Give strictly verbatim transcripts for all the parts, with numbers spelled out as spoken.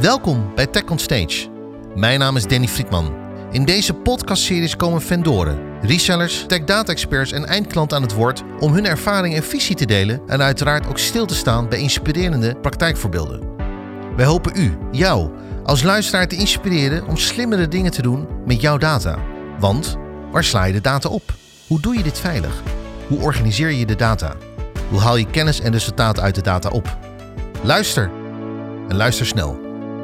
Welkom bij Tech on Stage. Mijn naam is Danny Friedman. In deze podcastseries komen vendoren, resellers, tech data experts en eindklanten aan het woord om hun ervaring en visie te delen en uiteraard ook stil te staan bij inspirerende praktijkvoorbeelden. Wij hopen u, jou, als luisteraar te inspireren om slimmere dingen te doen met jouw data. Want waar sla je de data op? Hoe doe je dit veilig? Hoe organiseer je de data? Hoe haal je kennis en resultaten uit de data op? Luister en luister snel.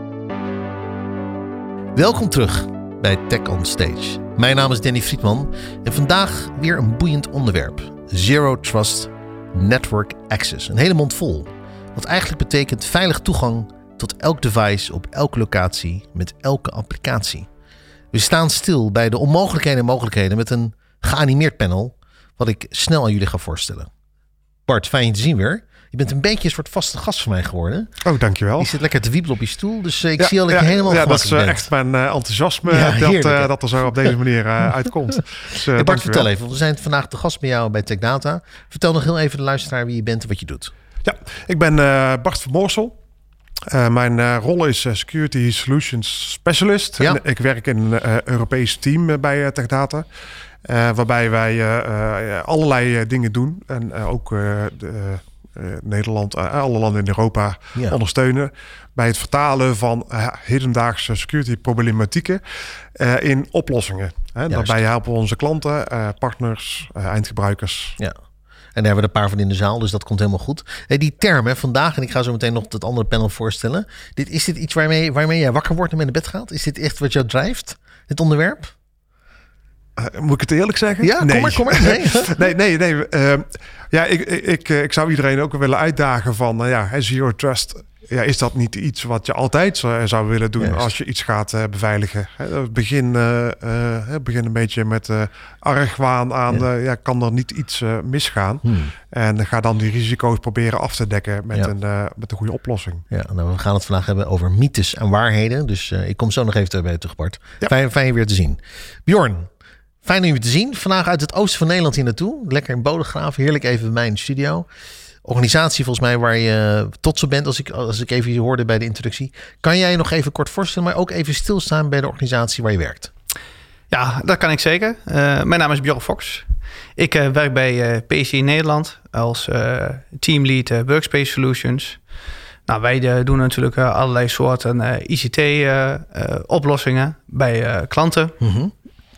Welkom terug bij Tech on Stage. Mijn naam is Danny Friedman en vandaag weer een boeiend onderwerp. Zero Trust Network Access. Een hele mond vol. Wat eigenlijk betekent veilig toegang tot elk device op elke locatie met elke applicatie. We staan stil bij de onmogelijkheden en mogelijkheden met een geanimeerd panel wat ik snel aan jullie ga voorstellen. Bart, fijn je te zien weer. Je bent een beetje een soort vaste gast van mij geworden. Oh, dankjewel. Je zit lekker te wiebelen op je stoel, dus ik ja, zie al dat ja, je helemaal ja, dat is uh, bent. echt mijn uh, enthousiasme Ja, dat, heerlijk, uh, dat er zo op deze manier uh, uitkomt. Dus, uh, hey Bart, vertel even, want we zijn vandaag te gast bij jou bij Tech Data. Vertel nog heel even de luisteraar wie je bent en wat je doet. Ja, ik ben uh, Bart Vermoorsel. Uh, mijn uh, rol is uh, Security Solutions Specialist. Ja. En ik werk in een uh, Europees team uh, bij uh, Tech Data. Uh, waarbij wij uh, uh, allerlei uh, dingen doen. En uh, ook uh, de, uh, Nederland, uh, alle landen in Europa Ja. ondersteunen. Bij het vertalen van uh, hedendaagse security problematieken uh, in oplossingen. Hè. Daarbij helpen we onze klanten, uh, partners, uh, eindgebruikers. Ja. En daar hebben we er een paar van in de zaal, dus dat komt helemaal goed. Hey, die term, hè, vandaag, en ik ga zo meteen nog het andere panel voorstellen. Dit, is dit iets waarmee, waarmee jij wakker wordt en mee naar bed gaat? Is dit echt wat jou drijft, dit onderwerp? Uh, moet ik het eerlijk zeggen? Ja, nee. kom maar, kom maar. Nee, nee, nee. nee. Uh, ja, ik, ik, ik zou iedereen ook willen uitdagen van, uh, ja, Zero Trust. Ja, is dat niet iets wat je altijd zou, zou willen doen? Juist. Als je iets gaat uh, beveiligen? Het begin, uh, uh, begin een beetje met uh, argwaan aan. Ja. Uh, ja, kan er niet iets uh, misgaan? Hmm. En ga dan die risico's proberen af te dekken met, ja. een, uh, met een goede oplossing. Ja, nou, we gaan het vandaag hebben over mythes en waarheden. Dus uh, ik kom zo nog even bij je terug, Bart. Ja. Fijn, fijn je weer te zien. Bjorn, fijn om je te zien. Vandaag uit het oosten van Nederland hier naartoe. Lekker in Bodegraven. Heerlijk even bij mij in de studio. Organisatie volgens mij waar je trots op bent, als ik, als ik even je hoorde bij de introductie. Kan jij je nog even kort voorstellen, maar ook even stilstaan bij de organisatie waar je werkt? Ja, dat kan ik zeker. Uh, mijn naam is Bjorn Fox. Ik uh, werk bij uh, P C I Nederland als uh, teamlead uh, Workspace Solutions. Nou, wij uh, doen natuurlijk uh, allerlei soorten uh, I C T-oplossingen uh, uh, bij uh, klanten. Mm-hmm.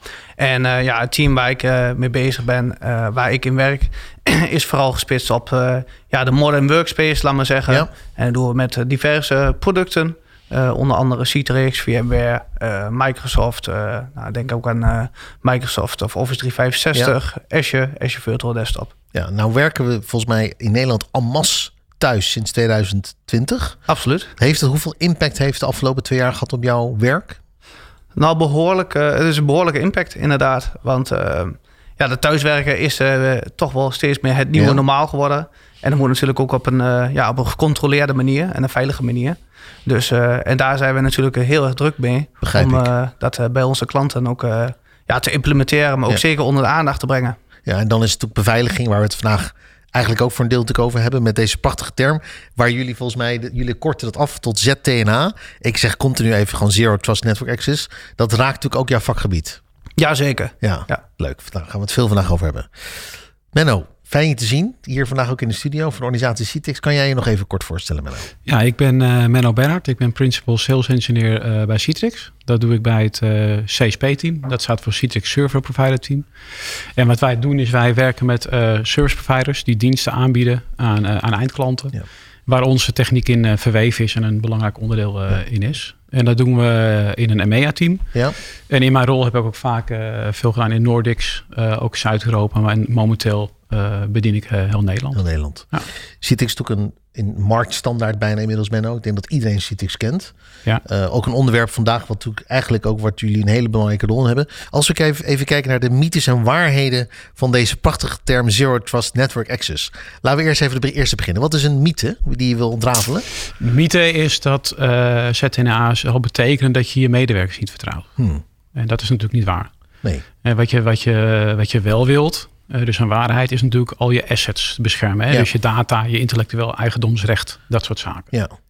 En uh, ja, het team waar ik uh, mee bezig ben, uh, waar ik in werk, is vooral gespitst op uh, ja, de modern workspace, laat maar zeggen. Ja. En dat doen we met diverse producten. Uh, onder andere Citrix, VMware, uh, Microsoft. Uh, nou, denk ook aan uh, Microsoft of Office driehonderdvijfenzestig, ja. Azure, Azure Virtual Desktop. Ja, nou werken we volgens mij in Nederland en masse thuis sinds twintig twintig. Absoluut. Heeft het, hoeveel impact heeft de afgelopen twee jaar gehad op jouw werk? Nou, behoorlijk. Uh, het is een behoorlijke impact, inderdaad. Want uh, ja, de thuiswerken is uh, toch wel steeds meer het nieuwe ja. normaal geworden. En dat moet natuurlijk ook op een, uh, ja, op een gecontroleerde manier en een veilige manier. Dus, uh, en daar zijn we natuurlijk heel erg druk mee. Begrijp om uh, dat uh, bij onze klanten ook uh, ja, te implementeren, maar ook ja. zeker onder de aandacht te brengen. Ja, en dan is het ook beveiliging, waar we het vandaag eigenlijk ook voor een deel natuurlijk over hebben, met deze prachtige term, waar jullie volgens mij, de, jullie korten dat af tot Z T N A. Ik zeg continu even gewoon Zero Trust Network Access. Dat raakt natuurlijk ook jouw vakgebied. Jazeker. Ja, ja, leuk. Daar gaan we het veel vandaag over hebben. Menno, fijn je te zien. Hier vandaag ook in de studio van de organisatie Citrix. Kan jij je nog even kort voorstellen, Menno? Ja, ik ben uh, Menno Bernhard. Ik ben Principal Sales Engineer uh, bij Citrix. Dat doe ik bij het uh, C S P-team. Dat staat voor Citrix Server Provider Team. En wat wij doen is wij werken met uh, service providers die diensten aanbieden aan, uh, aan eindklanten. Ja. Waar onze techniek in uh, verweven is en een belangrijk onderdeel uh, ja. in is. En dat doen we in een E M E A-team. Ja. En in mijn rol heb ik ook vaak uh, veel gedaan in Nordics, uh, ook Zuid-Europa. En momenteel uh, bedien ik uh, heel Nederland. Heel Nederland. Ja. Citrix is natuurlijk een in marktstandaard bijna inmiddels, Menno. Ik denk dat iedereen Citrix kent. Ja. Uh, ook een onderwerp vandaag wat natuurlijk eigenlijk ook wat jullie een hele belangrijke rol in hebben. Als we even, even kijken naar de mythes en waarheden van deze prachtige term Zero Trust Network Access. Laten we eerst even de eerste beginnen. Wat is een mythe die je wil ontrafelen? De mythe is dat uh, Z T N A zal betekenen dat je je medewerkers niet vertrouwt. Hmm. En dat is natuurlijk niet waar. Nee. En wat je, wat je, wat je wel wilt, uh, dus een waarheid, is natuurlijk al je assets beschermen. Hè? Ja. Dus je data, je intellectueel eigendomsrecht, dat soort zaken. Ja.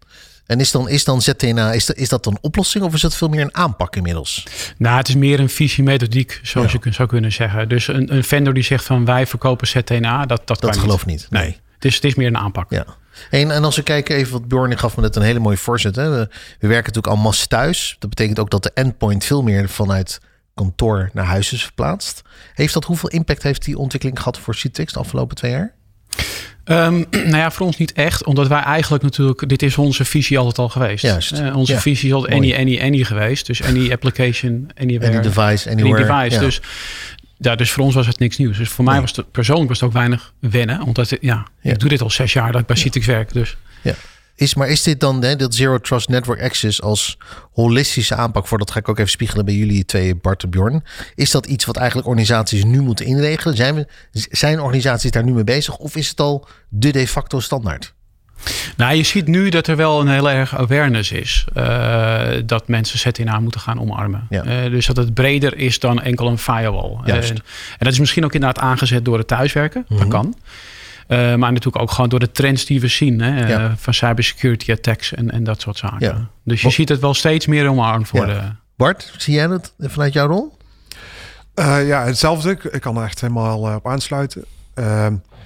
En is dan, is dan Z T N A, is dat, is dat een oplossing of is dat veel meer een aanpak inmiddels? Nou, het is meer een visiemethodiek, zoals Ja. je zou kunnen zeggen. Dus een, een vendor die zegt van wij verkopen Z T N A, dat, dat, Dat geloof ik niet. Nee. Nee. Het is, het is meer een aanpak. Ja. En, en als we kijken even wat Bjorn gaf me net een hele mooie voorzet. Hè? We, we werken natuurlijk al mass thuis. Dat betekent ook dat de endpoint veel meer vanuit kantoor naar huis is verplaatst. Heeft dat, hoeveel impact heeft die ontwikkeling gehad voor Citrix de afgelopen twee jaar? Um, nou ja, voor ons niet echt. Omdat wij eigenlijk natuurlijk... Dit is onze visie altijd al geweest. Juist. Uh, onze Ja. visie is altijd any, any, any geweest. Dus any application, anywhere. Any device, Any anywhere. device. Ja. Dus, ja, dus voor ons was het niks nieuws. Dus voor mij Nee. was het persoonlijk was het ook weinig wennen. Omdat het, ja, Ja. ik doe dit al zes jaar dat ik bij Citrix werk. Dus Ja. Is, maar is dit dan hè, dat Zero Trust Network Access als holistische aanpak voor, dat ga ik ook even spiegelen bij jullie twee, Bart en Bjorn. Is dat iets wat eigenlijk organisaties nu moeten inregelen? Zijn, we, zijn organisaties daar nu mee bezig of is het al de de facto standaard? nou, je ziet nu dat er wel een heel erg awareness is. Uh, dat mensen Z T N A moeten gaan omarmen. Ja. Uh, dus dat het breder is dan enkel een firewall. Juist. Uh, en dat is misschien ook inderdaad aangezet door het thuiswerken. Mhm. Dat kan. Uh, maar natuurlijk ook gewoon door de trends die we zien. Hè, Ja. uh, van cybersecurity attacks en, en dat soort zaken. Ja. Dus je Wat- ziet het wel steeds meer omarmd worden. Ja. Bart, zie jij dat vanuit jouw rol? Uh, ja, hetzelfde. Ik, ik kan er echt helemaal uh, op aansluiten. Uh,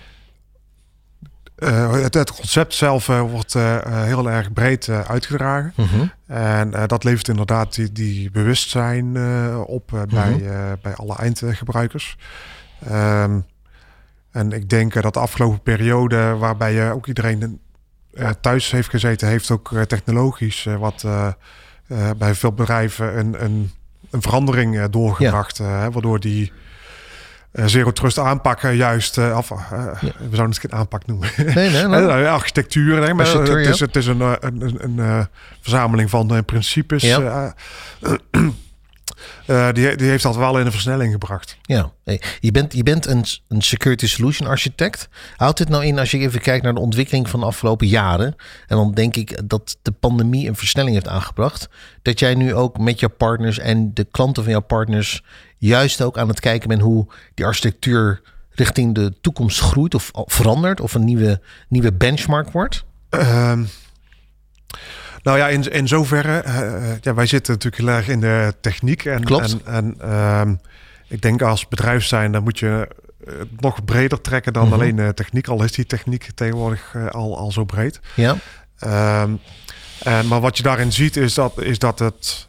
uh, het, het concept zelf uh, wordt uh, heel erg breed uh, uitgedragen. Mhm. En uh, dat levert inderdaad die, die bewustzijn uh, op uh, bij, Mhm. uh, bij alle eindgebruikers. Um, en ik denk uh, dat de afgelopen periode, waarbij uh, ook iedereen uh, thuis heeft gezeten, heeft ook uh, technologisch uh, wat uh, uh, bij veel bedrijven een, een, een verandering uh, doorgebracht. Ja. Uh, waardoor die uh, Zero Trust aanpakken juist uh, af. Uh, ja. We zouden het geen aanpak noemen. Nee, nee, nee. Architectuur. Hè, maar Architectuur, het, is, ja. het is een, een, een, een uh, verzameling van uh, principes. Ja. Uh, uh, die, die heeft dat wel in een versnelling gebracht. Ja, hey, je bent, je bent een, een security solution architect. Houdt dit nou in als je even kijkt naar de ontwikkeling van de afgelopen jaren? En dan denk ik dat de pandemie een versnelling heeft aangebracht. Dat jij nu ook met jouw partners en de klanten van jouw partners juist ook aan het kijken bent hoe die architectuur richting de toekomst groeit of verandert of een nieuwe, nieuwe benchmark wordt? Um, Nou ja, in, in zoverre, uh, ja, wij zitten natuurlijk heel erg in de techniek. En, Klopt. En, en um, ik denk als bedrijf zijn, dan moet je het nog breder trekken dan Mm-hmm. alleen uh, techniek. Al is die techniek tegenwoordig uh, al, al zo breed. Ja. Um, en, maar wat je daarin ziet is dat, is dat het...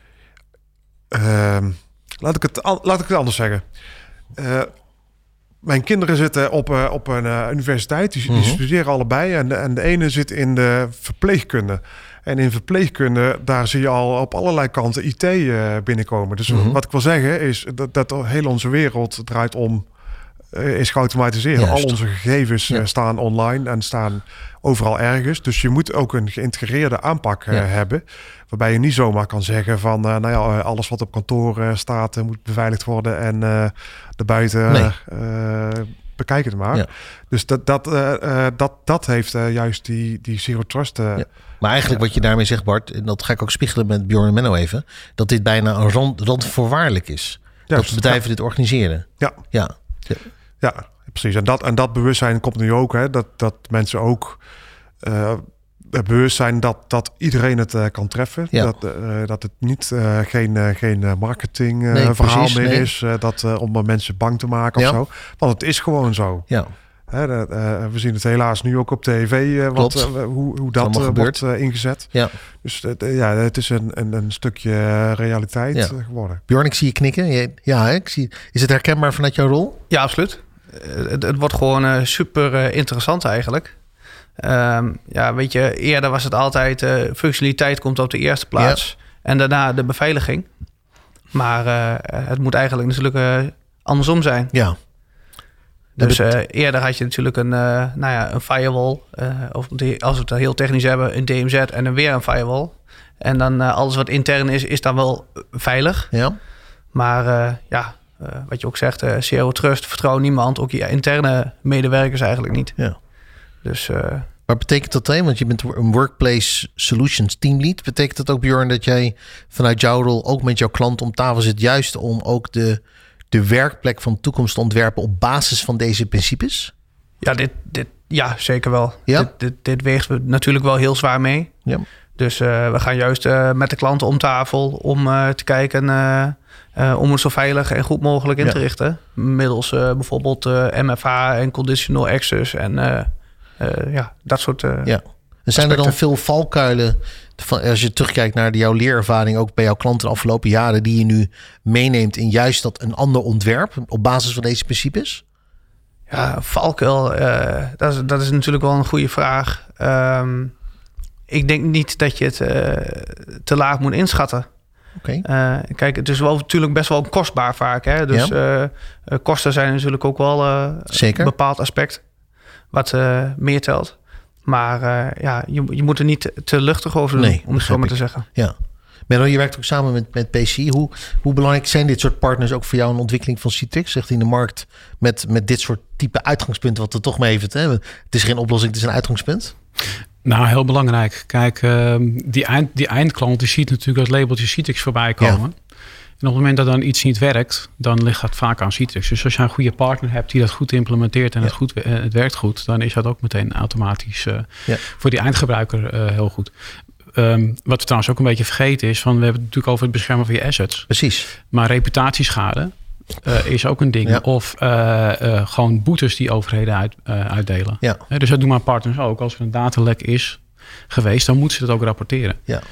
Um, laat, ik het laat ik het anders zeggen. Uh, Mijn kinderen zitten op, uh, op een uh, universiteit. Die, Mm-hmm. die studeren allebei. En de, en de ene zit in de verpleegkunde. En in verpleegkunde, daar zie je al op allerlei kanten I T uh, binnenkomen. Dus Mm-hmm. wat ik wil zeggen is dat, dat heel onze wereld draait om, uh, is geautomatiseerd. Juist. Al onze gegevens Ja. uh, staan online en staan overal ergens. Dus je moet ook een geïntegreerde aanpak uh, Ja. hebben. Waarbij je niet zomaar kan zeggen van, uh, nou ja, uh, alles wat op kantoor uh, staat uh, moet beveiligd worden. En uh, de buiten Nee. uh, bekijk het maar. Ja. Dus dat, dat, uh, uh, dat, dat heeft uh, juist die, die Zero Trust. Uh, Ja. Maar eigenlijk wat je daarmee zegt, Bart, en dat ga ik ook spiegelen met Bjorn en Menno even, dat dit bijna een rand, randvoorwaardelijk is. Juist, dat bedrijven ja. dit organiseren. Ja. Ja. Ja, precies. En dat, en dat bewustzijn komt nu ook. Hè, dat, dat mensen ook uh, bewust zijn dat, dat iedereen het uh, kan treffen. Ja. Dat, uh, dat het niet uh, geen, uh, geen marketing uh, Nee, verhaal precies, meer nee. is. Uh, dat, uh, om mensen bang te maken Ja. of zo. Want het is gewoon zo. Ja. Hè, dat, uh, we zien het helaas nu ook op tv. Uh, wat, Klopt. uh, hoe, hoe dat allemaal uh, gebeurt. wordt uh, ingezet. Ja. Dus uh, ja, het is een, een, een stukje realiteit Ja. uh, geworden. Bjorn, ik zie je knikken. Je- Ja, hè? Ik zie, is het herkenbaar vanuit jouw rol? Ja, absoluut. Uh, het, het wordt gewoon uh, super uh, interessant eigenlijk. Um, ja, weet je, eerder was het altijd uh, functionaliteit komt op de eerste plaats. Ja. En daarna de beveiliging. Maar uh, het moet eigenlijk natuurlijk uh, andersom zijn. Ja. Dus uh, eerder had je natuurlijk een, uh, nou ja, een firewall. Uh, of als we het heel technisch hebben, een D M Z en dan weer een firewall. En dan uh, alles wat intern is, is dan wel veilig. Ja. Maar uh, ja, uh, wat je ook zegt, uh, Zero Trust, vertrouw niemand. Ook je interne medewerkers eigenlijk niet. Ja. Dus... Uh, Maar betekent dat, hè? Want je bent een Workplace Solutions teamlead. Betekent dat ook, Bjorn, dat jij vanuit jouw rol ook met jouw klant om tafel zit, juist om ook de, de werkplek van de toekomst te ontwerpen op basis van deze principes? Ja, dit, dit, ja zeker wel. Ja? Dit, dit, dit weegt we natuurlijk wel heel zwaar mee. Ja. Dus uh, we gaan juist uh, met de klanten om tafel om uh, te kijken... Uh, uh, om het zo veilig en goed mogelijk in ja. te richten. Middels uh, bijvoorbeeld uh, M F A en conditional access en uh, uh, ja, dat soort uh, ja. En zijn aspecten. Er dan veel valkuilen... Van, als je terugkijkt naar jouw leerervaring... ook bij jouw klanten de afgelopen jaren... die je nu meeneemt in juist dat een ander ontwerp... op basis van deze principes? Ja, valkuil, uh, dat, is, dat is natuurlijk wel een goede vraag. Um, ik denk niet dat je het uh, te laag moet inschatten. Okay. Uh, kijk, het is wel natuurlijk best wel kostbaar vaak. Hè? Dus ja. uh, kosten zijn natuurlijk ook wel uh, een bepaald aspect... wat uh, meer telt. Maar uh, ja, je, je moet er niet te luchtig over doen, nee, om het zo maar te zeggen. Ja. Menno, je werkt ook samen met, met P C I. Hoe, hoe belangrijk zijn dit soort partners ook voor jou in de ontwikkeling van Citrix? Zegt in de markt met, met dit soort type uitgangspunten, wat we toch maar even het hebben. Het is geen oplossing, het is een uitgangspunt. Nou, heel belangrijk. Kijk, uh, die, eind, die eindklant die ziet natuurlijk dat labeltje Citrix voorbij komen. Ja. En op het moment dat dan iets niet werkt, dan ligt dat vaak aan Citrix. Dus als je een goede partner hebt die dat goed implementeert en ja. het, goed, uh, het werkt goed, dan is dat ook meteen automatisch uh, ja. voor die eindgebruiker uh, heel goed. Um, wat we trouwens ook een beetje vergeten is, van we hebben het natuurlijk over het beschermen van je assets. Precies. Maar reputatieschade uh, is ook een ding. Ja. Of uh, uh, gewoon boetes die overheden uit, uh, uitdelen. Ja. Uh, dus dat doen mijn partners ook. Als er een datalek is geweest, dan moeten ze dat ook rapporteren. Ja.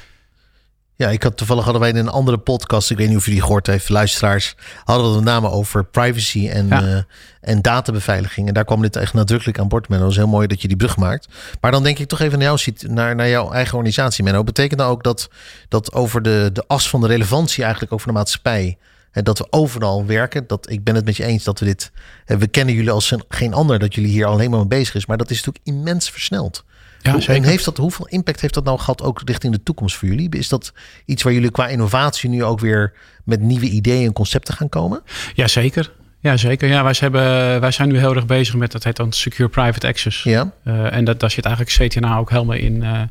Ja, ik had toevallig hadden wij in een andere podcast, ik weet niet of jullie die gehoord heeft, luisteraars, hadden we het met name over privacy en, ja. uh, en databeveiliging. En daar kwam dit echt nadrukkelijk aan bod, Menno. Dat is heel mooi dat je die brug maakt. Maar dan denk ik toch even naar, jou, naar, naar jouw eigen organisatie, Menno. Betekent dat ook dat, dat over de, de as van de relevantie eigenlijk over de maatschappij, hè, dat we overal werken? Dat, ik ben het met je eens dat we dit, hè, we kennen jullie als geen ander, dat jullie hier alleen maar mee bezig is. Maar dat is natuurlijk immens versneld. Ja, Hoe, en heeft dat, hoeveel impact heeft dat nou gehad ook richting de toekomst voor jullie? Is dat iets waar jullie qua innovatie nu ook weer met nieuwe ideeën en concepten gaan komen? Ja, zeker. Ja, zeker. Ja, wij, hebben, wij zijn nu heel erg bezig met, dat heet dan Secure Private Access. Ja. Uh, en dat, daar zit eigenlijk C T N A ook helemaal in, uh,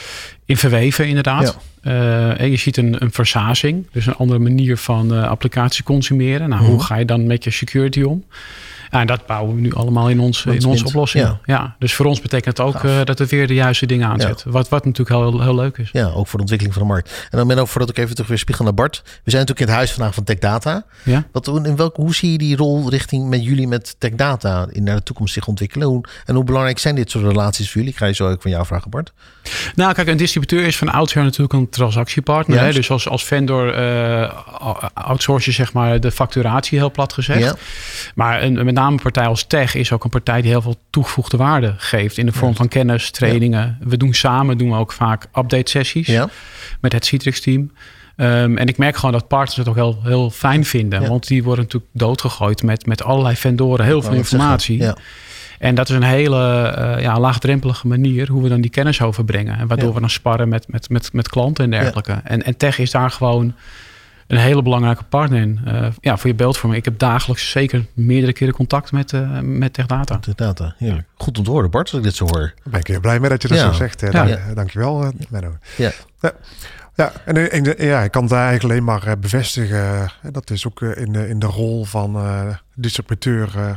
in verweven, inderdaad. Ja. Uh, en je ziet een, een versazing, dus een andere manier van uh, applicatie consumeren. Nou, mm. hoe ga je dan met je security om? Ja, en dat bouwen we nu allemaal in, ons, in onze oplossing. Ja. Ja, dus voor ons betekent het ook uh, dat we weer de juiste dingen aanzetten. Ja. Wat, wat natuurlijk heel, heel leuk is. Ja, ook voor de ontwikkeling van de markt. En dan ben ook voordat ik even terug weer spiegel naar Bart. We zijn natuurlijk in het huis vandaag van Tech Data. Ja. Wat, in welke, hoe zie je die rol richting met jullie met Tech Data in naar de toekomst zich ontwikkelen? Hoe, en hoe belangrijk zijn dit soort relaties voor jullie? Ik ga je zo ook van jou vragen, Bart. Nou, kijk, een distributeur is van oudsher natuurlijk een transactiepartner. Hè? Dus als, als vendor uh, outsource je zeg maar de facturatie, heel plat gezegd. Ja. Maar een, met name een partij als Tech is ook een partij die heel veel toegevoegde waarde geeft in de vorm van kennis, trainingen. Ja. We doen samen doen we ook vaak update sessies ja. met het Citrix team. Um, en ik merk gewoon dat partners het ook heel, heel fijn vinden. Ja. Want die worden natuurlijk doodgegooid met, met allerlei vendoren, heel veel informatie. Ja. En dat is een hele uh, ja, laagdrempelige manier hoe we dan die kennis overbrengen. En waardoor ja. we dan sparren met, met, met, met klanten en dergelijke. Ja. En, en Tech is daar gewoon een hele belangrijke partner in. Uh, ja, voor je beeldvorming. Ik heb dagelijks zeker meerdere keren contact met, uh, met Tech Data. Tech Data, heerlijk. Goed om te horen, Bart, als ik dit zo hoor. Ben ik heel blij mee dat je dat ja. zo zegt. Hè. Ja. Ja. Dankjewel, uh, Menno. Ja. Ja. Ja, en, en ja, ik kan het eigenlijk alleen maar uh, bevestigen. Dat is ook uh, in, de, in de rol van uh, distributeur. Uh,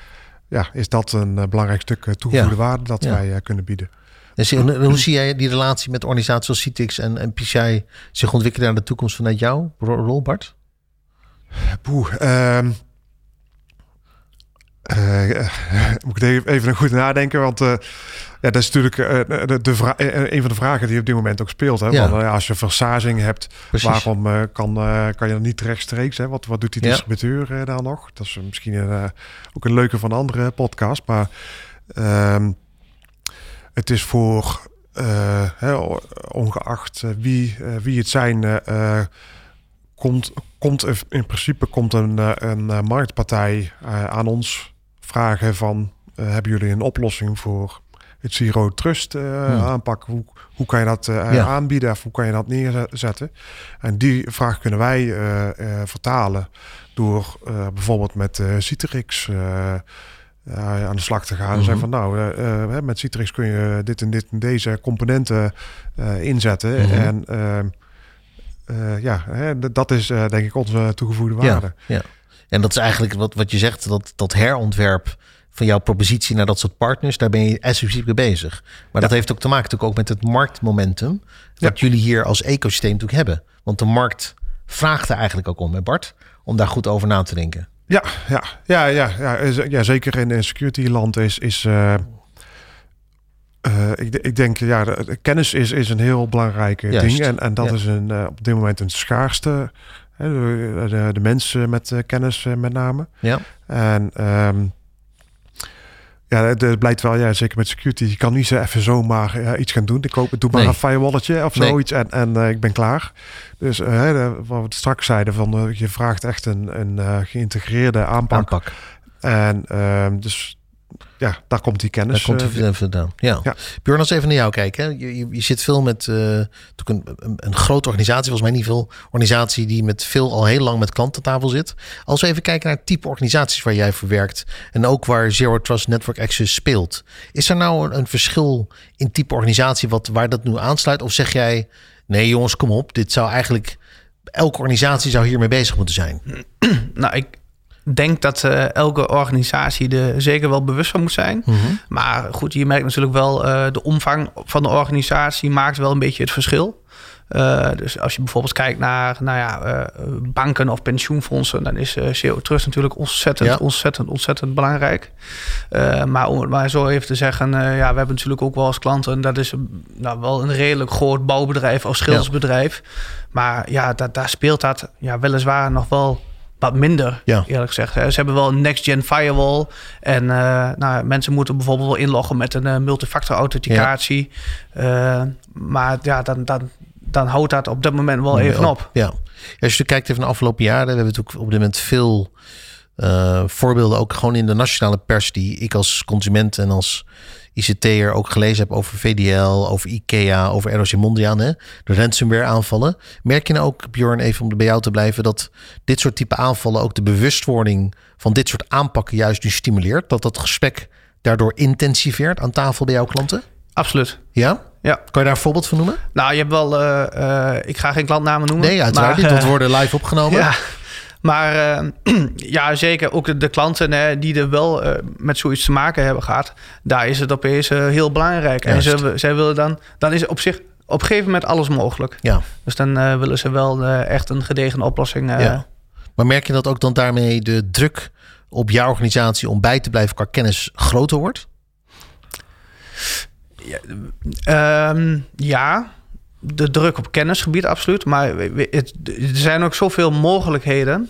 ja, is dat een uh, belangrijk stuk uh, toegevoegde ja. waarde dat ja. wij uh, kunnen bieden. Dus, en, hoe zie jij die relatie met organisaties als Citrix en, en P C I zich ontwikkelen naar de toekomst vanuit jouw rol, Bart? Poeh, um, uh, moet ik even een goed nadenken, want uh, ja, dat is natuurlijk uh, de, de vra- een van de vragen die op dit moment ook speelt. Hè? Ja. Want, uh, als je versazing hebt, Precies. waarom uh, kan, uh, kan je dan niet rechtstreeks? Hè? Wat, wat doet die distributeur uh, daar nog? Dat is misschien uh, ook een leuke van een andere podcast, maar uh, het is voor uh, hè, ongeacht uh, wie, uh, wie het zijn, uh, komt, komt in principe komt een, een, een marktpartij uh, aan ons vragen van uh, hebben jullie een oplossing voor het Zero Trust uh, hmm. aanpak? Hoe, hoe kan je dat uh, ja. aanbieden of hoe kan je dat neerzetten? En die vraag kunnen wij uh, uh, vertalen door uh, bijvoorbeeld met uh, Citrix uh, Uh, aan de slag te gaan. Mm-hmm. En zeggen van nou, uh, uh, met Citrix kun je dit en dit en deze componenten uh, inzetten. Mm-hmm. En uh, uh, ja, hè, dat is uh, denk ik onze toegevoegde waarde. Ja, ja. En dat is eigenlijk wat, wat je zegt, dat, dat herontwerp van jouw propositie naar dat soort partners, daar ben je exclusief mee bezig. Maar ja. dat heeft ook te maken natuurlijk ook met het marktmomentum, wat ja. jullie hier als ecosysteem natuurlijk hebben. Want de markt vraagt er eigenlijk ook om, hè Bart, om daar goed over na te denken. Ja, ja, ja, ja, ja, ja zeker in, in security land is... is uh, uh, ik, ik denk, ja, de, kennis is, is een heel belangrijk ding. En, en dat ja. is een, uh, op dit moment een schaarste. Hè, de, de, de mensen met uh, kennis uh, met name. Ja. En um, ja, het blijkt wel, ja, zeker met security. Je kan niet zo even zomaar ja, iets gaan doen. Ik koop, doe maar nee. een firewalletje of nee. zoiets en, en uh, ik ben klaar. Dus uh, de, wat we straks zeiden, van uh, je vraagt echt een, een uh, geïntegreerde aanpak. aanpak. En uh, dus ja, daar komt die kennis. Daar komt die uh, vandaan. Ja. ja. Björn, als even naar jou kijken. Hè. Je, je, je zit veel met uh, een, een, een grote organisatie, volgens mij niet veel organisatie die met veel al heel lang met klanten aan tafel zit. Als we even kijken naar het type organisaties waar jij voor werkt en ook waar Zero Trust Network Access speelt. Is er nou een, een verschil in type organisatie wat, waar dat nu aansluit? Of zeg jij, nee jongens, kom op. Dit zou eigenlijk, elke organisatie zou hiermee bezig moeten zijn. Nou, ik denk dat uh, elke organisatie er zeker wel bewust van moet zijn. Mm-hmm. Maar goed, je merkt natuurlijk wel uh, de omvang van de organisatie maakt wel een beetje het verschil. Uh, dus als je bijvoorbeeld kijkt naar nou ja, uh, banken of pensioenfondsen, dan is uh, Zero Trust natuurlijk ontzettend, ja. ontzettend, ontzettend belangrijk. Uh, maar om het maar zo even te zeggen, uh, ja, we hebben natuurlijk ook wel als klanten, dat is nou, wel een redelijk groot bouwbedrijf of schildersbedrijf. Ja. Maar ja, dat, daar speelt dat ja, weliswaar nog wel wat minder, ja. eerlijk gezegd. Ze hebben wel een next-gen firewall. En uh, nou, mensen moeten bijvoorbeeld wel inloggen met een uh, multifactor authenticatie. Ja. Uh, maar ja, dan, dan, dan houdt dat op dat moment wel even ja. op. Ja. Als je kijkt even naar de afgelopen jaren, we hebben natuurlijk op dit moment veel uh, voorbeelden, ook gewoon in de nationale pers, die ik als consument en als I C T'er ook gelezen heb over V D L, over IKEA, over R O C Mondriaan, hè? De ransomware aanvallen. Merk je nou ook, Björn, even om bij jou te blijven, dat dit soort type aanvallen ook de bewustwording van dit soort aanpakken juist nu stimuleert? Dat dat gesprek daardoor intensiveert aan tafel bij jouw klanten? Absoluut. Ja? Ja. Kan je daar een voorbeeld van noemen? Nou, je hebt wel, uh, uh, ik ga geen klantnamen noemen. Nee, uiteraard niet, want uh, worden live opgenomen. Ja. Maar uh, ja, zeker ook de, de klanten hè, die er wel uh, met zoiets te maken hebben gehad, daar is het opeens uh, heel belangrijk. Juist. En ze, zij willen dan, dan is op zich op een gegeven moment alles mogelijk. Ja. Dus dan uh, willen ze wel uh, echt een gedegen oplossing. Uh, ja. Maar merk je dat ook dan daarmee de druk op jouw organisatie om bij te blijven qua kennis groter wordt? Ja, um, ja. De druk op kennisgebied, absoluut. Maar het, er zijn ook zoveel mogelijkheden.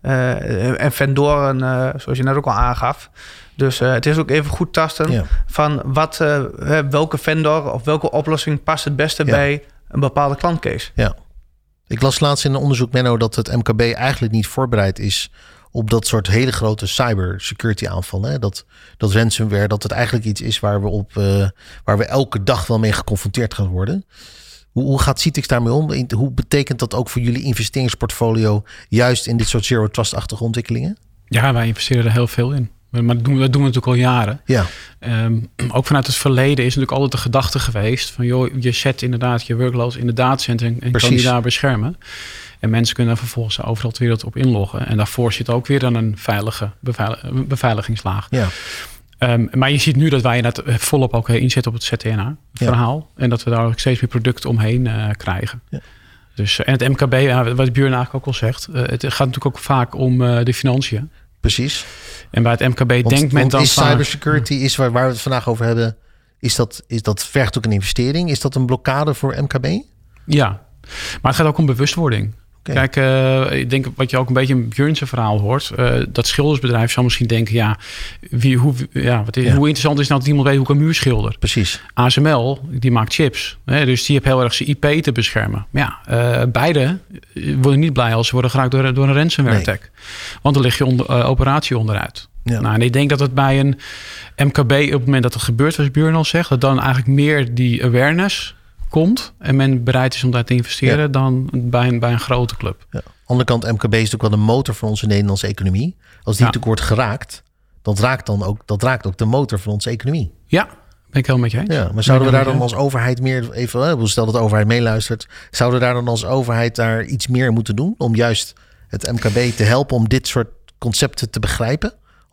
Uh, en vendoren, uh, zoals je net ook al aangaf. Dus uh, het is ook even goed tasten ja. van wat, uh, welke vendor of welke oplossing past het beste ja. bij een bepaalde klantcase. Ja. Ik las laatst in een onderzoek, Menno, dat het M K B eigenlijk niet voorbereid is op dat soort hele grote cybersecurity aanvallen. Hè? Dat, dat ransomware, dat het eigenlijk iets is waar we, op, uh, waar we elke dag wel mee geconfronteerd gaan worden. Hoe, hoe gaat Citrix daarmee om? Hoe betekent dat ook voor jullie investeringsportfolio juist in dit soort zero trust-achtige ontwikkelingen? Ja, wij investeren er heel veel in. Maar dat doen we, dat doen we natuurlijk al jaren. Ja. Um, ook vanuit het verleden is natuurlijk altijd de gedachte geweest van joh, je zet inderdaad je workloads in de datacenter en, en kan die daar beschermen. En mensen kunnen vervolgens overal ter wereld op inloggen. En daarvoor zit ook weer dan een veilige beveilig, beveiligingslaag. Ja. Um, maar je ziet nu dat wij dat volop ook inzetten op het Z T N A-verhaal. Ja. En dat we daar ook steeds meer producten omheen uh, krijgen. Ja. Dus, en het M K B, uh, wat Björn eigenlijk ook al zegt, uh, het gaat natuurlijk ook vaak om uh, de financiën. Precies. En bij het M K B want, denkt men dan is cybersecurity, uh, is waar, waar we het vandaag over hebben, is dat, is dat vergt ook een investering? Is dat een blokkade voor M K B? Ja, maar het gaat ook om bewustwording. Okay. Kijk, uh, ik denk wat je ook een beetje in Björn's verhaal hoort. Uh, dat schildersbedrijf zal misschien denken, ja, wie, hoe, ja, wat is, ja. hoe interessant is nou dat iemand weet hoe ik een muur schilder? Precies. A S M L, die maakt chips. Hè, dus die heeft heel erg zijn I P te beschermen. Maar ja, uh, beide worden niet blij als ze worden geraakt door, door een ransomware attack. Nee. Want dan lig je onder, uh, operatie onderuit. Ja. Nou, en ik denk dat het bij een M K B, op het moment dat het gebeurt, zoals Björn al zegt, dat dan eigenlijk meer die awareness komt en men bereid is om daar te investeren ja. dan bij een, bij een grote club. Ja. Aan de andere kant, M K B is natuurlijk wel de motor van onze Nederlandse economie. Als die ja. natuurlijk wordt geraakt, dat raakt dan ook, dat raakt ook de motor van onze economie. Ja, ben ik helemaal met je eens. Ja, maar zouden we daar dan als overheid meer, even, stel dat de overheid meeluistert, zouden we daar dan als overheid daar iets meer moeten doen om juist het M K B te helpen om dit soort concepten te begrijpen?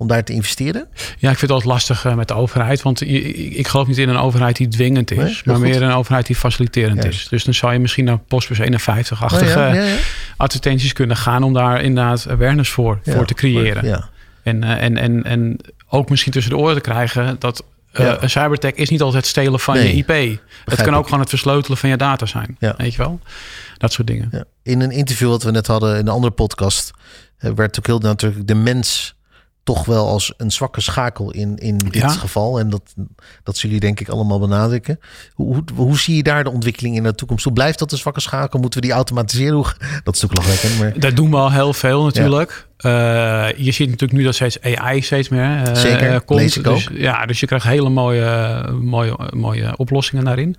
om daar te investeren? Ja, ik vind het altijd lastig uh, met de overheid. Want ik, ik geloof niet in een overheid die dwingend is. Nee, maar goed. Meer een overheid die faciliterend Juist. is. Dus dan zou je misschien naar Postbus eenenvijftig-achtige oh, ja, ja, ja. advertenties kunnen gaan... om daar inderdaad awareness voor, ja, voor te creëren. Ja. En, uh, en, en, en ook misschien tussen de oren te krijgen... dat uh, ja. een cybertech is niet altijd stelen van nee, je I P. Het kan ook ik. gewoon het versleutelen van je data zijn. Ja. Weet je wel? Dat soort dingen. Ja. In een interview wat we net hadden in een andere podcast... werd ook heel natuurlijk de mens... toch wel als een zwakke schakel in, in dit ja. geval. En dat, dat zullen jullie denk ik allemaal benadrukken. Hoe, hoe, hoe zie je daar de ontwikkeling in de toekomst? Hoe blijft dat een zwakke schakel? Moeten we die automatiseren? Hoe, dat is natuurlijk lachwekkend. Maar... Dat doen we al heel veel natuurlijk. Ja. Uh, je ziet natuurlijk nu dat steeds A I steeds meer uh, Zeker, komt. lees ik dus, ook. Ja, dus je krijgt hele mooie, mooie, mooie oplossingen daarin.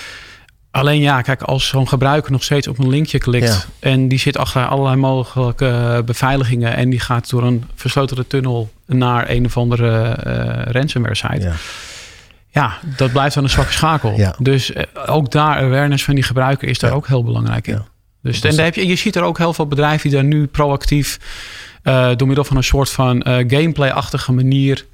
Alleen ja, kijk, als zo'n gebruiker nog steeds op een linkje klikt... Ja. en die zit achter allerlei mogelijke beveiligingen... en die gaat door een versleutelde tunnel naar een of andere uh, ransomware site... Ja. ja, dat blijft dan een zwakke schakel. Ja. Dus uh, ook daar awareness van die gebruiker is daar ja. ook heel belangrijk in. Ja. Dus en daar heb je, je ziet er ook heel veel bedrijven die daar nu proactief... Uh, door middel van een soort van uh, gameplay-achtige manier...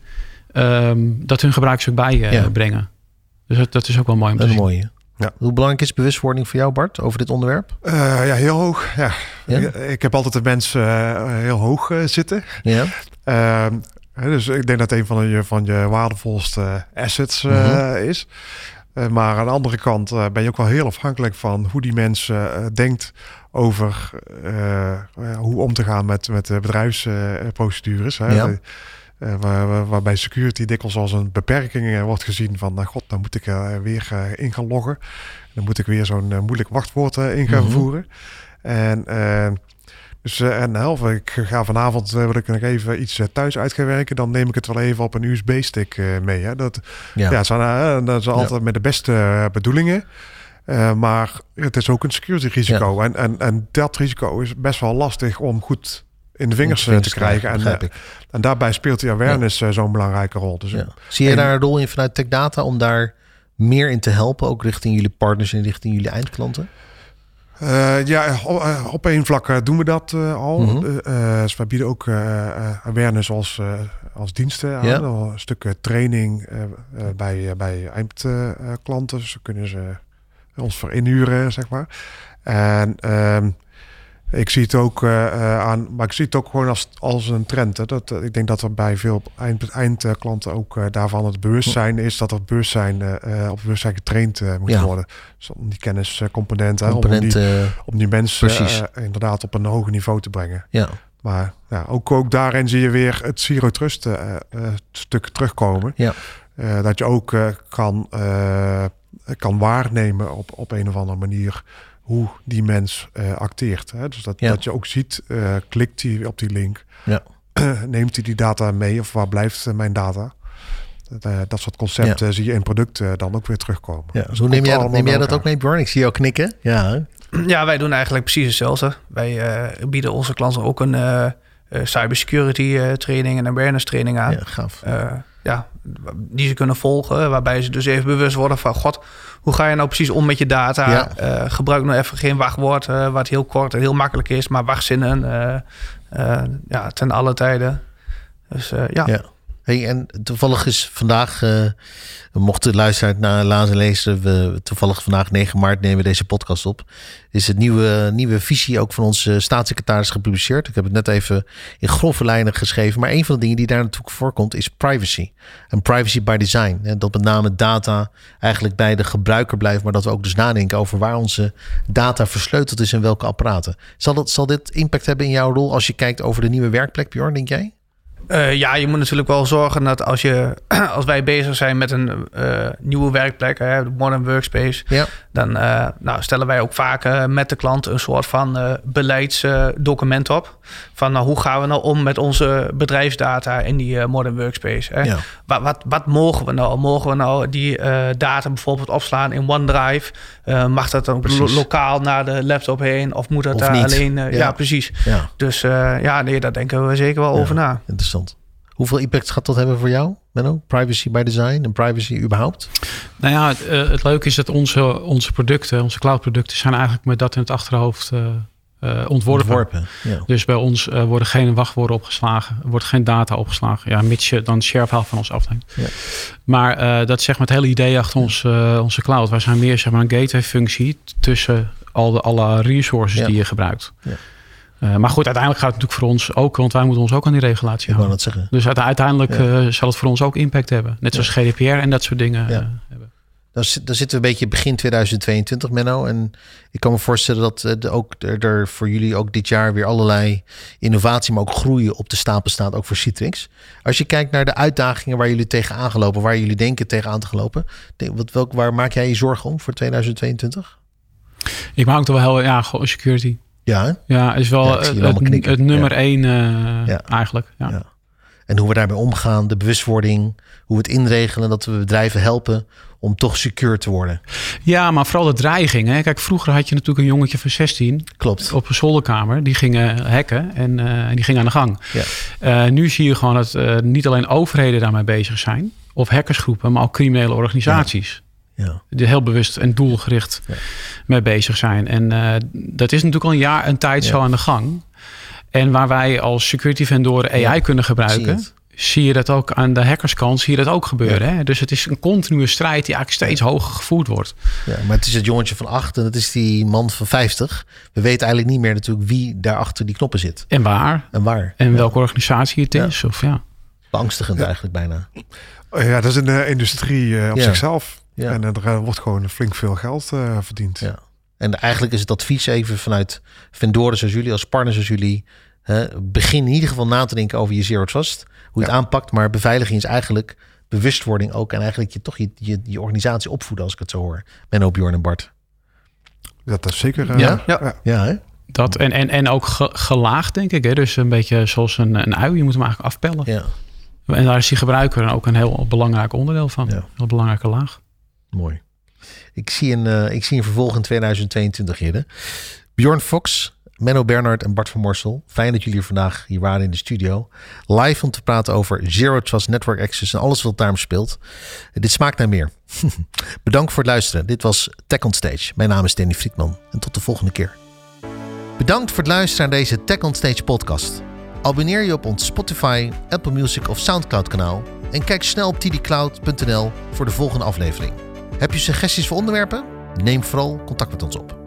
Um, dat hun gebruikers ook bij uh, ja. brengen. Dus dat, dat is ook wel mooi om te dat zien. Mooie. Ja. Hoe belangrijk is bewustwording voor jou, Bart, over dit onderwerp? Uh, ja, heel hoog. Ja. Ja? Ik heb altijd de mensen uh, heel hoog uh, zitten. Ja. Uh, dus ik denk dat een van je, van je waardevolste assets uh, mm-hmm. is. Uh, maar aan de andere kant uh, ben je ook wel heel afhankelijk van hoe die mens uh, denkt over uh, hoe om te gaan met, met de bedrijfsprocedures. Uh, ja. Uh, waar, waarbij security dikwijls als een beperking uh, wordt gezien van... nou god, dan moet ik uh, weer uh, in gaan loggen. Dan moet ik weer zo'n uh, moeilijk wachtwoord uh, in gaan mm-hmm. voeren. En, uh, dus, uh, en half, ik ga vanavond uh, wil ik nog even iets uh, thuis uit gaan werken. Dan neem ik het wel even op een U S B-stick uh, mee. Hè. Dat, ja. Ja, zijn, uh, dat is altijd ja. met de beste uh, bedoelingen. Uh, maar het is ook een security risico. Ja. En, en, en dat risico is best wel lastig om goed... in de vingers, de vingers te krijgen. En, uh, en daarbij speelt die awareness ja. uh, zo'n belangrijke rol. Dus, ja. Zie je en, daar een rol in vanuit Tech Data om daar meer in te helpen? Ook richting jullie partners en richting jullie eindklanten? Uh, ja, op, uh, op één vlak uh, doen we dat uh, al. Mm-hmm. Uh, uh, dus wij bieden ook uh, uh, awareness als, uh, als diensten aan. Ja. Een stuk uh, training uh, uh, bij, uh, bij eindklanten. Uh, dus kunnen ze uh, ons voor inhuren, zeg maar. En... Uh, Ik zie het ook uh, aan, maar ik zie het ook gewoon als, als een trend. Hè. Dat, uh, ik denk dat er bij veel eind, eindklanten ook uh, daarvan het bewustzijn is dat er bewustzijn uh, op bewustzijn getraind uh, moet ja. worden. Dus om die kenniscomponenten, Component, om, die, uh, om die mensen uh, inderdaad op een hoger niveau te brengen. Ja. Maar ja, ook, ook daarin zie je weer het Zero Trust uh, uh, stuk terugkomen. Ja. Uh, dat je ook uh, kan, uh, kan waarnemen op, op een of andere manier hoe die mens uh, acteert. Hè? Dus dat, ja. dat je ook ziet, uh, klikt hij op die link. Ja. Uh, neemt hij die data mee of waar blijft uh, mijn data? Dat, uh, dat soort concepten ja. zie je in producten uh, dan ook weer terugkomen. Ja. Dus hoe neem jij, dat, neem jij dat ook mee, Bjorn? Ik zie jou knikken. Ja, ja, wij doen eigenlijk precies hetzelfde. Wij uh, bieden onze klanten ook een uh, uh, cybersecurity uh, training en awareness training aan. Ja, gaaf. Uh, ja, die ze kunnen volgen, waarbij ze dus even bewust worden van... God, hoe ga je nou precies om met je data? Ja. Uh, gebruik nou even geen wachtwoord, uh, wat heel kort en heel makkelijk is... maar wachtzinnen uh, uh, ja, ten alle tijden. Dus uh, ja. ja. Hey, en toevallig is vandaag, uh, mochten de luisteraars naar laten lezen... we toevallig vandaag negen maart nemen we deze podcast op... is het nieuwe, nieuwe visie ook van onze staatssecretaris gepubliceerd. Ik heb het net even in grove lijnen geschreven. Maar een van de dingen die daar natuurlijk voorkomt is privacy. En privacy by design. En dat met name data eigenlijk bij de gebruiker blijft... maar dat we ook dus nadenken over waar onze data versleuteld is... en welke apparaten. Zal, dat, zal dit impact hebben in jouw rol als je kijkt over de nieuwe werkplek, Bjorn, denk jij? Uh, ja, je moet natuurlijk wel zorgen dat als, je, als wij bezig zijn met een uh, nieuwe werkplek, hè, de Modern Workspace, ja. dan uh, nou, stellen wij ook vaak uh, met de klant een soort van uh, beleidsdocument uh, op. Van nou, hoe gaan we nou om met onze bedrijfsdata in die uh, Modern Workspace? Hè? Ja. Wat, wat, wat mogen we nou? Mogen we nou die uh, data bijvoorbeeld opslaan in OneDrive? Uh, mag dat dan lo- lokaal naar de laptop heen? Of moet dat of daar niet. alleen? Uh, ja. ja, precies. Ja. Dus uh, ja, nee, daar denken we zeker wel ja. over na. Interessant. Hoeveel impact gaat dat hebben voor jou, Menno? Privacy by design en privacy überhaupt? Nou ja, het, uh, het leuke is dat onze, onze producten, onze cloudproducten... zijn eigenlijk met dat in het achterhoofd uh, uh, ontworpen. ontworpen ja. Dus bij ons uh, worden geen wachtwoorden opgeslagen. Er wordt geen data opgeslagen. Ja, mits je dan share-file van ons afneemt. Ja. Maar uh, dat is zeg maar het hele idee achter ons, uh, onze cloud. Wij zijn meer zeg maar, een gateway-functie tussen al de, alle resources ja. die je gebruikt. Ja. Uh, maar goed, uiteindelijk gaat het natuurlijk voor ons ook, want wij moeten ons ook aan die regulatie Ik houden. Dat zeggen. Dus uiteindelijk ja. uh, zal het voor ons ook impact hebben. Net zoals ja. G D P R en dat soort dingen ja. uh, hebben. Dan, dan zitten we een beetje begin tweeduizend tweeëntwintig, Menno. En ik kan me voorstellen dat uh, de, ook, er, er voor jullie ook dit jaar weer allerlei innovatie, maar ook groeien op de stapel staat, ook voor Citrix. Als je kijkt naar de uitdagingen waar jullie tegenaan gelopen, waar jullie denken tegenaan te gelopen, denk, wat, welk, waar maak jij je zorgen om voor tweeduizend tweeëntwintig? Ik maak toch wel heel ja, gewoon security. Ja, hè? Ja, is wel ja, het, het, het nummer ja. één uh, ja. eigenlijk. Ja. Ja. En hoe we daarbij omgaan, de bewustwording, hoe we het inregelen, dat we bedrijven helpen om toch secure te worden. Ja, maar vooral de dreiging. Hè? Kijk, vroeger had je natuurlijk een jongetje van zestien. Klopt. Op een zolderkamer. Die gingen hacken en uh, die ging aan de gang. Ja. Uh, nu zie je gewoon dat uh, niet alleen overheden daarmee bezig zijn, of hackersgroepen, maar ook criminele organisaties. Ja. Ja. Die heel bewust en doelgericht ja. mee bezig zijn. En uh, dat is natuurlijk al een jaar, een tijd ja. zo aan de gang. En waar wij als security vendoren A I ja. kunnen gebruiken, zie, zie je dat ook aan de hackerskant, zie je dat ook gebeuren. Ja. Hè? Dus het is een continue strijd die eigenlijk steeds ja. hoger gevoerd wordt. Ja, maar het is het jongetje van acht en het is die man van vijftig. We weten eigenlijk niet meer natuurlijk wie daar achter die knoppen zit. En waar. En waar. En ja. welke organisatie het is. Ja. Of, ja. Beangstigend ja. eigenlijk bijna. Ja, dat is een uh, industrie uh, op ja. zichzelf. Ja. En er wordt gewoon flink veel geld uh, verdiend. Ja. En eigenlijk is het advies even vanuit vendoren zoals jullie, als partners zoals jullie. Hè, begin in ieder geval na te denken over je Zero Trust. Hoe je ja. het aanpakt. Maar beveiliging is eigenlijk bewustwording ook. En eigenlijk je toch je, je, je organisatie opvoeden als ik het zo hoor. Menno, Bjorn en Bart. Dat is zeker. Uh, ja, ja. ja. ja hè? Dat en, en, en ook ge, gelaagd denk ik. Hè? Dus een beetje zoals een, een ui. Je moet hem eigenlijk afpellen. Ja. En daar is die gebruiker ook een heel belangrijk onderdeel van. Ja. Een heel belangrijke laag. Mooi. Ik zie een, uh, ik zie een vervolg in tweeduizend tweeëntwintig, heren. Bjorn Fox, Menno Bernhard en Bart van Morsel. Fijn dat jullie vandaag hier waren in de studio. Live om te praten over Zero Trust, Network Access en alles wat daarom speelt. Uh, dit smaakt naar meer. Bedankt voor het luisteren. Dit was Tech on Stage. Mijn naam is Danny Friedman en tot de volgende keer. Bedankt voor het luisteren naar deze Tech on Stage podcast. Abonneer je op ons Spotify, Apple Music of Soundcloud kanaal. En kijk snel op t d cloud punt n l voor de volgende aflevering. Heb je suggesties voor onderwerpen? Neem vooral contact met ons op.